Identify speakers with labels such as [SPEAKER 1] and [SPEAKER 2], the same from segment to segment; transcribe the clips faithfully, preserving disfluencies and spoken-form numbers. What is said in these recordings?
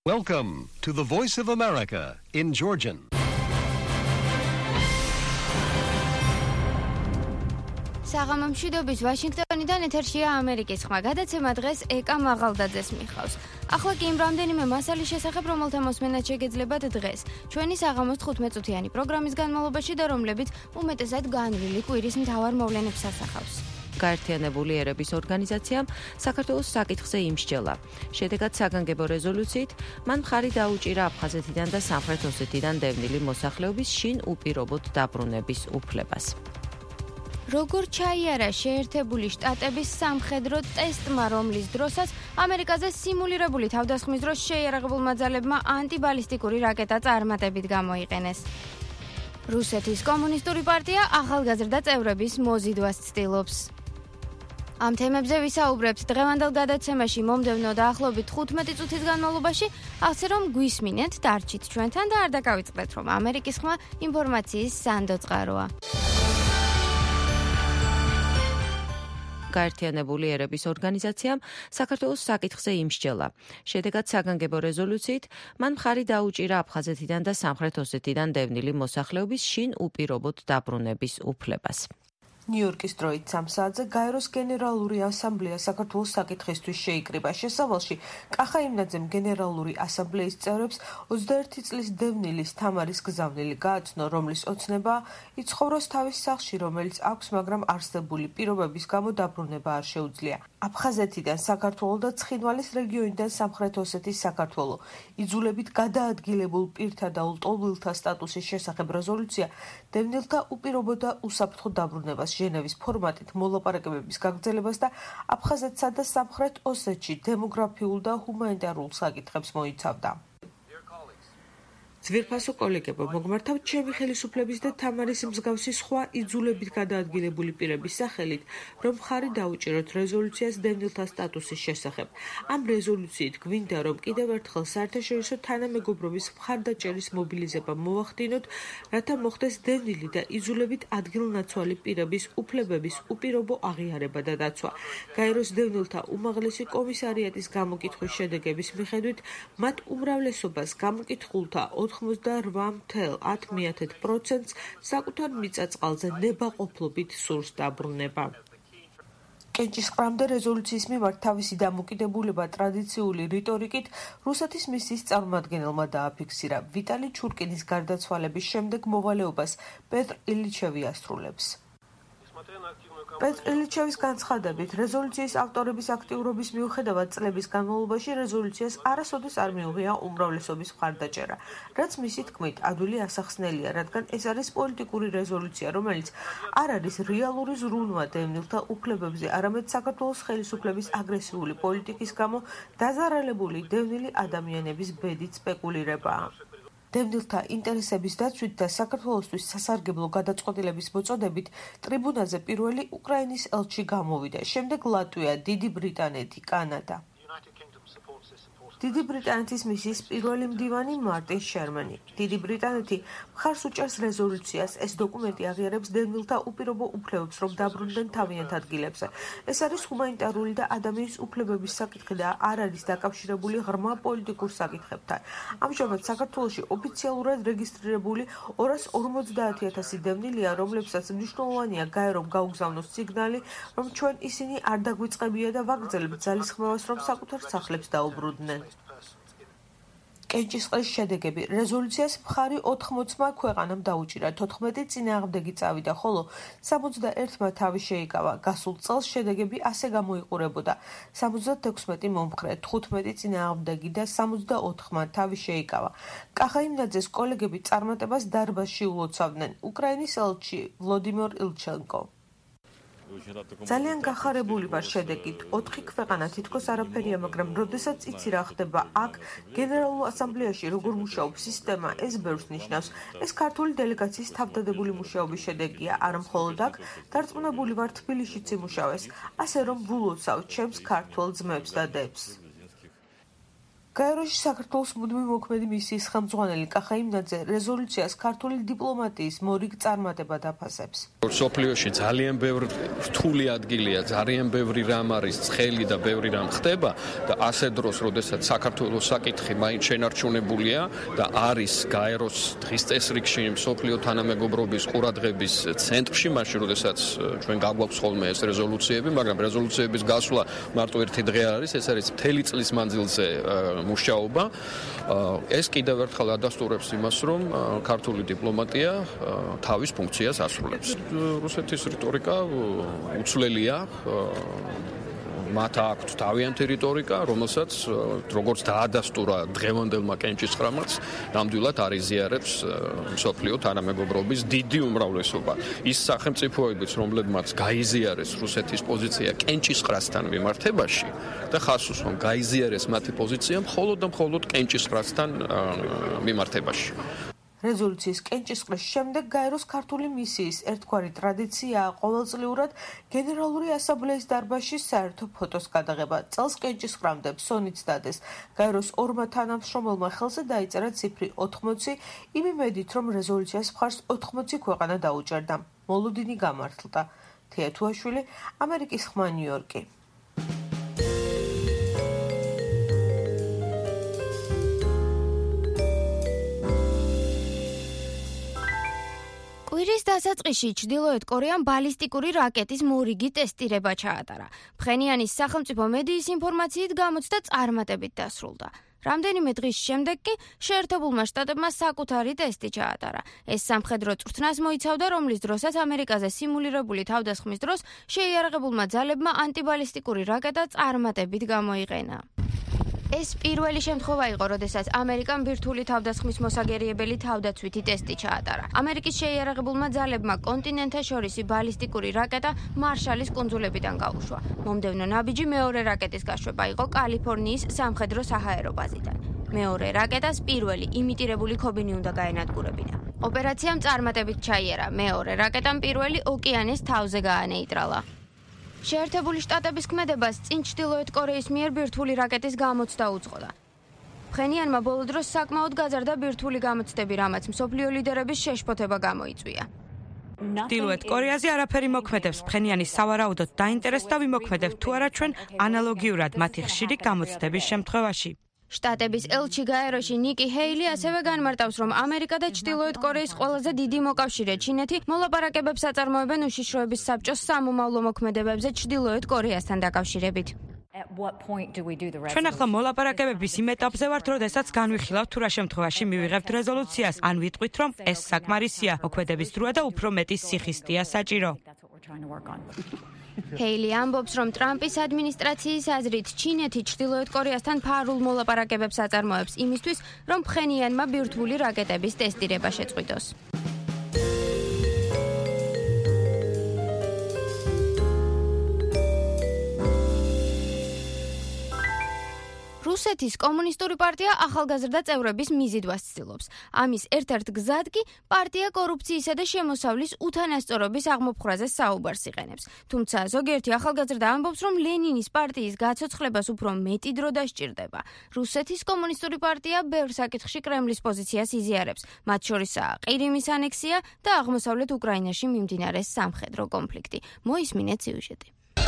[SPEAKER 1] Welcome to the Voice of America in Georgian.
[SPEAKER 2] საღამო მშვიდობის ვაშინგტონიდან ეთერშია ამერიკის ხმა. გადაცემა დღეს ეკა მაღალდაძეს მიხავს. ახლა კი იმ რამდენიმე მასალის შესახებ, რომელთა მოსმენაც შეგეძლებათ დღეს. ჩვენი საღამოს თხუთმეტ-წუთიანი პროგრამის განმავლობაში და რომლებიც უმეტესად განვლილი კვირის მთავარ მოვლენებს ასახავს.
[SPEAKER 3] გაერთიანებული ერების ორგანიზაციამ საქართველოს საკითხზე იმსჯელა. შედეგად საგანგებო რეზოლუციით მან მხარი დაუჭირა აფხაზეთიდან და სამხრეთ ოსეთიდან დევნილი მოსახლეობის შინ უპირობოდ დაბრუნების უფლებას.
[SPEAKER 2] როგორ ჩაიარა შეერთებული შტატების სამხედრო ტესტმა, რომლის დროსაც ამერიკაზე სიმულირებული თავდასხმის დროს შეიარაღებულმა ძალებმა ანტიბალისტიკური რაკეტა წარმატებით გამოიყენეს. რუსეთის კომუნისტური პარტია ახალგაზრდა წევრების მოზიდვას ცდილობს. ამ თემებზე ვისაუბრებთ დღევანდელ გადაცემაში მომდევნო დაახლოებით თხუთმეტი წუთის განმავლობაში, ასე რომ გვისმინეთ, დარჩით ჩვენთან და არ დაკავიწყდეთ, რომ ამერიკის ხმა ინფორმაციის სანდო წყაროა.
[SPEAKER 3] გაერთიანებული ერების ორგანიზაციამ საქართველოს საკითხზე იმსჯელა. შედეგად საგანგებო რეზოლუციით მან მხარი დაუჭირა აფხაზეთიდან და სამხრეთ ოსეთიდან დევნილი მოსახლეობის შინ უპირობოდ დაბრუნების უფლებას.
[SPEAKER 4] ნიუ-იორკის დროით სამ საათზე გაეროს გენერალური ასამბლეა საქართველოს საკითხისთვის შეიკრიბა. შესავალში კახა იმნაძემ გენერალური ასამბლეის წევრებს ოცდაერთი წლის დევნილის თამარის გზავნილი გააცნო, რომლის ოცნება იცხოვროს თავის სახლში, რომელიც აქვს, მაგრამ არსებული პირობების გამო დაბრუნება არ შეუძლია. აფხაზეთიდან საქართველო და ცხინვალის რეგიონიდან სამხრეთ ოსეთის საქართველო იძულებით გადაადგილებულ პირთა და ლტოლვილთა სტატუსის შესახებ რეზოლუცია დევნილთა უპირობო და უსაფრთხო დაბრუნებას, ჟენევის ფორმატით მოლაპარაკებების გაგრძელებას და აფხაზეთსა და სამხრეთ ოსეთში დემოგრაფიულ და ჰუმანიტარულ საკითხებს მოიცავდა. ძვირფასო კოლეგებო, მოგმართავთ ჩემი ხელისუფლების და თამარის მსგავსი სხვა იძულებით გადაადგილებული პირების სახელით, რომ მხარი დაუჭიროთ რეზოლუციას დევნილთა სტატუსის შესახებ. ამ რეზოლუციით გვინდა, რომ კიდევ ერთხელ საერთაშორისო თანამეგობრობის მხარდაჭერის მობილიზება მოვახდინოთ, რათა მოხდეს დევნილი და იძულებით ადგილნაცვალი პირების უფლებების უპირობო აღიარება და დაცვა. გაეროს დევნილთა უმაღლესი კომისარიატის გამოკითხვის შედეგების მიხედვით, მათ უმრავლესობას გამოკითხულთა ოცდაოთხ მეთრ პროცენტს საკუთარ მიწა-წყალზე ნებაყოფლობით სურს დაბრუნება. კენჭისყრამდე რეზოლუციის მიმართ თავისი დამოკიდებულება ტრადიციული რიტორიკით რუსეთის მისიის წარმომადგენელმა დააფიქსირა. ვიტალი ჩურკინის გარდაცვალების შემდეგ მოვალეობას პეტრ ილიჩევი ასრულებს. პეტრ ილიჩევის განცხადებით, რეზოლუციის ავტორების აქტიურობის მიუხედავად წლების განმავლობაში რეზოლუციას არასოდეს არ მიუღია უმრავლესობის მხარდაჭერა, რაც მისი თქმით ადვილი ასახსნელია, რადგან ეს არის პოლიტიკური რეზოლუცია, რომელიც არ არის რეალური ზრუნვა დევნილთა უფლებებზე, არამედ საქართველოს ხელისუფლების აგრესიული პოლიტიკის გამო დაზარალებული დევნილი ადამიანების ბედით სპეკულირებაა. დევნილთა ინტერესების დაცვით და საქართველოსთვის სასარგებლო გადაწყვეტილების მოწოდებით ტრიბუნაზე პირველი უკრაინის ელჩი გამოვიდა, შემდეგ ლატვია, დიდი ბრიტანეთი, კანადა. დიდი ბრიტანეთის მისიის პირველი მდივანი მარტინ შერმანი. დიდი ბრიტანეთი მხარს უჭერს რეზოლუციას. ეს დოკუმენტი აღიარებს დევნილთა უპირობო უფლებებს, რომ დაბრუნდნენ თავიანთ ადგილებზე. ეს არის ჰუმანიტარული და ადამიანის უფლებების საკითხი და არ არის დაკავშირებული ღრმა პოლიტიკურ საკითხებთან. ამჟამად საქართველოში ოფიციალურად რეგისტრირებული ორას ორმოცდაათი ათასი დევნილია, რომლებსაც მნიშვნელოვანია გაერომ გაუგზავნოს სიგნალი, რომ ჩვენ ისინი არ დაგვიწყებია და ვაგრძელებთ ძალისხმევას, რომ საკუთარ სახლებს დაუბრუნდნენ. კენჭისყრის შედეგები. რეზოლუციას მხარი ოთხმოცმა ქვეყანამ დაუჭირა, თოთხმეტი წინააღმდეგი წავიდა, ხოლო სამოცდაერთმა თავი შეიკავა. გასულ წელს შედეგები ასე გამოიყურებოდა: სამოცდათექვსმეტი მომხრე, თხუთმეტი წინააღმდეგი და სამოცდაოთხმა თავი შეიკავა. კახა იმნაძეს კოლეგები წარმატებას დარბაზში ულოცავდნენ. უკრაინის ელჩი ვლოდიმირ ილჩენკო. ძალიან გახარებული ვარ შედეგით. ოთხი ქვეყანა თითქოს არაფერია, მაგრამ როდესაც იცი რა ხდება აქ გენერალურ ასამბლეაში, როგორ მუშაობს სისტემა, ეს ბევრს ნიშნავს. ეს ქართული დელეგაციის თავდადებული მუშაობის შედეგია, არა მხოლოდ აქ, დარწმუნებული ვარ თბილისშიც იმუშავეს, ასე რომ ვილოცავ ჩემს ქართველ ძმებს და დებს. გაეროში საქართველოს მუდმივი მოქმედი მისიის ხელმძღვანელი კახა იმნაძე რეზოლუციას ქართული დიპლომატიის მორიგ წარმატება დაფასებს.
[SPEAKER 5] სოფლიოში ძალიან ბევრი რთული ადგილია, ძალიან ბევრი რამ არის ცხელი და ბევრი რამ ხდება და ასე დროს, როდესაც საქართველოს საკითხი მაინც შენარჩუნებულია და არის გაეროს დღის წესრიგში სოფლიო თანამეგობრობის ყურადღების ცენტრში, მაშინ როდესაც ჩვენ გაგვაქვს ხოლმე ეს რეზოლუციები, მაგრამ რეზოლუციების გასვლა მარტო ერთი დღე არის, ეს არის მთელი წლის მანძილზე მუშაობა. ეს კიდევ ერთხელ ადასტურებს იმას, რომ ქართული დიპლომატია თავის ფუნქციას ასრულებს. რუსეთის რიტორიკა უცვლელია, მათ აქვთ თავიანთი რიტორიკა, რომელსაც როგორც დაადასტურა დღევანდელმა კენჭისყრამაც, ნამდვილად არ იზიარებს მსოფლიო თანამეგობრობის დიდი უმრავლესობა. ის სახელმწიფოებიც, რომლებმაც გაიზიარეს რუსეთის პოზიცია კენჭისყრასთან მიმართებაში და ხას უსვამ გაიზიარეს მათი პოზიცია მხოლოდ და მხოლოდ კენჭისყრასთან მიმართებაში.
[SPEAKER 4] რეზოლუციის კენჭისყრის შემდეგ გაეროს ქართული მისიის ერთგვარი ტრადიციაა ყოველწლიურად გენერალური ასამბლეის დარბაზში საერთო ფოტოს გადაღება. წელს კენჭისყრამდე ფსონიც დადეს. გაეროს ორმა თანამშრომელმა ხელზე დაიწერა ციფრი ოთხმოცი, იმ იმედით, რომ რეზოლუციას მხარს ოთხმოცი ქვეყანა დაუჭერდა. მოლოდინი გამართლდა. თეა თუაშვილი, ამერიკის ხმა, ნიუ-იორკი.
[SPEAKER 2] კვირის დასაწყისში ჩრდილოეთ კორეამ ბალისტიკური რაკეტის მორიგი ტესტირება ჩაატარა. ფხენიანის სახელმწიფო მედიის ინფორმაციით გამოცდა წარმატებით დასრულდა. რამდენიმე დღის შემდეგ კი შეერთებულმა შტატებმა საკუთარი ტესტი ჩაატარა. ეს სამხედრო წვრთნას მოიცავდა, რომლის დროსაც ამერიკაზე სიმულირებული თავდასხმის დროს შეიარაღებულმა ძალებმა ანტიბალისტიკური რაკეტა წარმატებით გამოიყენა. ეს პირველი შემთხვევა იყო, როდესაც ამერიკამ ბირთვული თავდასხმის მოსაგერიებელი თავდაცვითი ტესტი ჩაატარა. ამერიკის შეიარაღებულმა ძალებმა კონტინენტთაშორისი ბალისტიკური რაკეტა მარშალის კუნძულებიდან გაუშვა. მომდევნო ნაბიჯი მეორე რაკეტის გაშვება იყო კალიფორნიის სამხედრო საჰაერო ბაზიდან. მეორე რაკეტას პირველი იმიტირებული ქობინი უნდა გაენადგურებინა. ოპერაციამ წარმატებით ჩაიარა. მეორე რაკეტამ პირველი ოკეანის თავზე გაანეიტრალა. შეერთებული შტატების ქმედებას წინ ჩრდილოეთ კორეის მიერ ბირთვული რაკეტის გამოცდა უძღოდა. ფხენიანმა ბოლო დროს საკმაოდ გაზარდა ბირთვული გამოცდები, რამაც მსოფლიო ლიდერების შეშფოთება გამოიწვია.
[SPEAKER 6] ჩრდილოეთ კორეაზე არაფერი მოქმედებს. ფხენიანი სავარაუდოდ დაინტერესდა ვიმოქმედებთ თუ არა ჩვენ ანალოგიურად მათი ხშირი გამოცდების შემთხვევაში.
[SPEAKER 2] შტატების ელჩი გაეროში ნიკი ჰეილი ასევე განმარტავს, რომ ამერიკა და ჩრდილოეთ კორეის ყველაზე დიდი მოკავშირე ჩინეთი მოლაპარაკებებს აწარმოებენ უშიშროების საბჭოს სამომავლო მოქმედებებზე ჩრდილოეთ კორეასთან დაკავშირებით.
[SPEAKER 6] ჩვენ ახლა მოლაპარაკებების იმ ეტაპზე ვართ, როდესაც განვიხილავთ თუ რა შემთხვევაში მივიღებთ რეზოლუციას, ან ვიტყვით, რომ ეს საკმარისია, მოქმედების დროა და უფრო მეტი სიხისტია საჭირო.
[SPEAKER 2] ჰეილი ამბობს, რომ ტრამპის ადმინისტრაციის აზრით ჩინეთი ჩრდილოეთ კორეასთან ფარულ მოლაპარაკებებს აწარმოებს იმისთვის, რომ ფხენიანმა ბირთვული რაკეტების ტესტირება შეწყვიტოს. რუსეთის კომუნისტური პარტია ახალგაზრდა წევრების მიზიდვას ცდილობს. ამის ერთ-ერთ გზად კი პარტია კორუფციისა და შემოსავლის უთანასწორობის აღმოფხრაზე საუბარს იყენებს. თუმცა ზოგიერთი ახალგაზრდა ამბობს, რომ ლენინის პარტიის გაცოცხლებას უფრო მეტი დრო დასჭირდება. რუსეთის კომუნისტური პარტია ბევრ საკითხში კრემლის პოზიციას იზიარებს, მათ შორისაა ყირიმის ანექსია და აღმოსავლეთ უკრაინაში მიმდინარე სამხედრო კონფლიქტი. მოისმინეთ სიუჟეტი.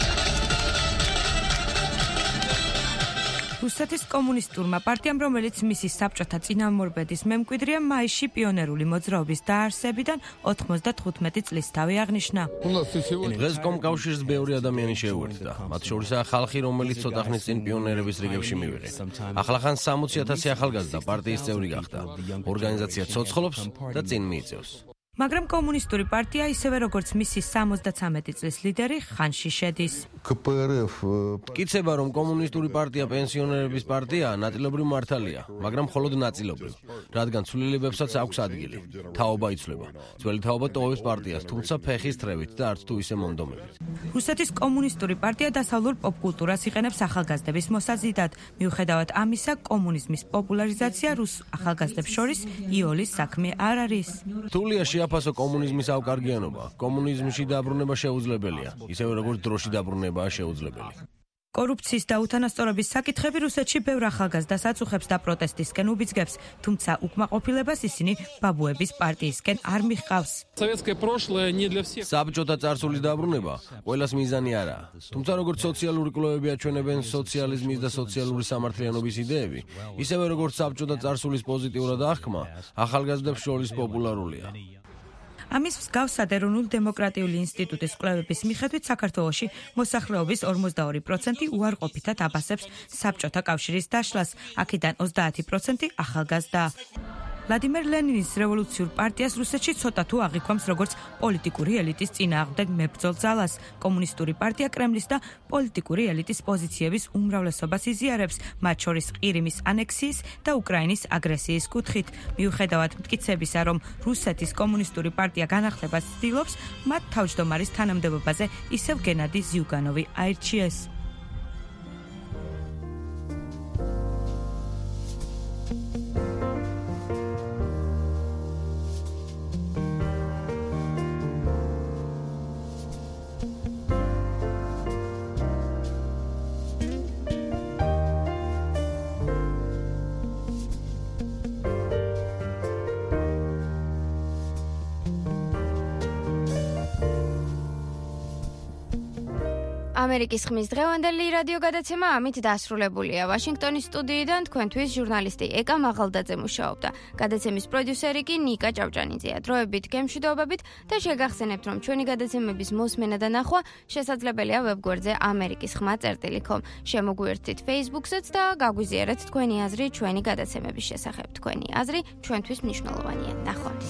[SPEAKER 6] რუსეთის კომუნისტურმა პარტიამ, რომელიც მისი საბჭოთა წინამორბედის მემკვიდრეა, მაისში პიონერული მოძრაობის დაარსებიდან ოთხმოცდათხუთმეტი წლის თავი აღნიშნა.
[SPEAKER 7] დღეს კომკავშირს ბევრი ადამიანი შეუერთდა. მათ შორისაა ხალხი, რომელიც ცოტა ხნის წინ პიონერების რიგებში მივიღე. ახლახან სამოცი ათასი ახალგაზრდა პარტიის წევრი გახდა. ორგანიზაცია ცოცხლობს და წინ მიიწევს.
[SPEAKER 6] მაგრამ კომუნისტური პარტია ისევე როგორც მისი სამოცდათვრამეტი წლის ლიდერი ხანში შედის.
[SPEAKER 7] მტკიცება, რომ კომუნისტური პარტია პენსიონერების პარტია ნაწილობრივ მართალია, მაგრამ მხოლოდ ნაწილობრივ, რადგან ცვლილებებსაც აქვს ადგილი. თაობა იცვლება. ძველი თაობა ტოვებს პარტიას, თუმცა ფეხის თრევით და არც თუ ისე მონდომებით.
[SPEAKER 6] რუსეთის კომუნისტური პარტია დასავლურ პოპკულტურას იყენებს ახალგაზრდების მოსაზიდად. მიუხედავად ამისა, კომუნიზმის პოპულარიზაცია რუს ახალგაზრდებს შორის იოლის საქმე არ არის.
[SPEAKER 7] რთულია შეაფასო კომუნიზმის ავკარგიანობა. კომუნიზმში დაბრუნება შეუძლებელია, ისევე როგორც დროში დაბრუნებაა შეუძლებელი.
[SPEAKER 6] კორუფციის და უთანასწორობის საკითხები რუსეთში ბევრ ახალგაზრდას აწუხებს და პროტესტისკენ უბიძგებს, თუმცა უკმაყოფილებას ისინი ბაბუების პარტიისკენ არ მიჰყავს.
[SPEAKER 7] საბჭოთა წარსულის დაბრუნება ყველას მიზანი არაა. თუმცა როგორც სოციალური კვლევები აჩვენებენ, სოციალიზმის და სოციალური სამართლიანობის იდეები, ისევე როგორც საბჭოთა წარსულის პოზიტიურად აღქმა, ახალგაზრდებს შორის პოპულარულია.
[SPEAKER 6] ამის მსგავსად ეროვნული დემოკრატიული ინსტიტუტის კვლევების მიხედვით საქართველოში მოსახლეობის ორმოცდაორი პროცენტი უარყოფითად აბასებს საბჭოთა კავშირის დაშლას, აქედან ოცდაათი პროცენტი ახალგაზრდაა. ვლადიმერ ლენინის რევოლუციურ პარტიას რუსეთში ცოტა თუ აღიქვამს როგორც პოლიტიკური ელიტის წინააღმდეგ მებრძოლ ძალას. კომუნისტური პარტია კრემლის და პოლიტიკური ელიტის პოზიციების უმრავლესობას იზიარებს, მათ შორის ყირიმის ანექსიის და უკრაინის აგრესიის კუთხით. მიუხედავად მტკიცებისა, რომ რუსეთის კომუნისტური პარტია განახლებას ცდილობს, მათ თავმჯდომარის თანამდებობაზე ისევ გენადი ზიუგანოვი აირჩიეს. ამერიკის ხმის დღევანდელი რადიო გადაცემა ამით დასრულებულია. ვაშინგტონის სტუდიიდან თქვენთვის ჟურნალისტი ეკა მაღალდაძე მუშაობდა. გადაცემის პროდიუსერი კი ნიკა ჭავჭანიძეა. დროებით გემშვიდობებით და შეგახსენებთ, რომ ჩვენი გადაცემების მოსმენა და ნახვა შესაძლებელია ვებგვერდზე ამერიკის ხმა წერტილი კომ. შემოგვიერთდით Facebook-საც და გაგვიზიარეთ თქვენი აზრი ჩვენი გადაცემების შესახებ. თქვენი აზრი ჩვენთვის მნიშვნელოვანია. ნახვამდის.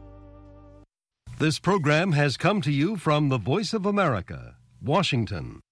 [SPEAKER 1] This program has come to you from the Voice of America, Washington.